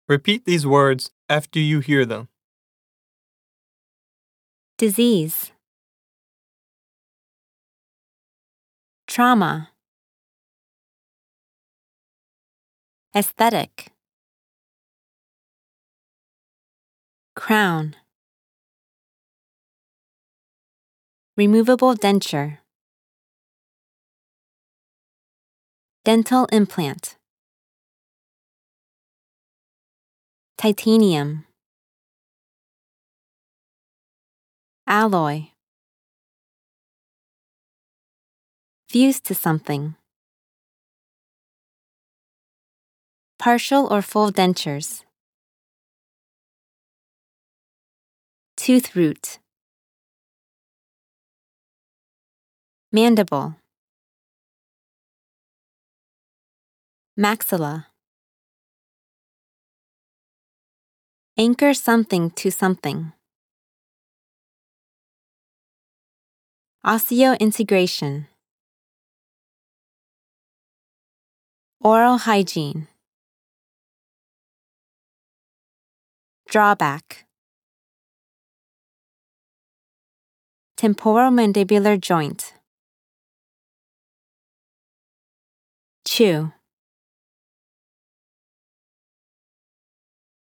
Repeat these words after you hear them. Disease, trauma, aesthetic, crown, removable denture, dental implant, titanium, alloy, fuse to something, partial or full dentures, tooth root, mandible, maxilla, anchor something to something, osseointegration, oral hygiene, drawback, temporomandibular joint, chew.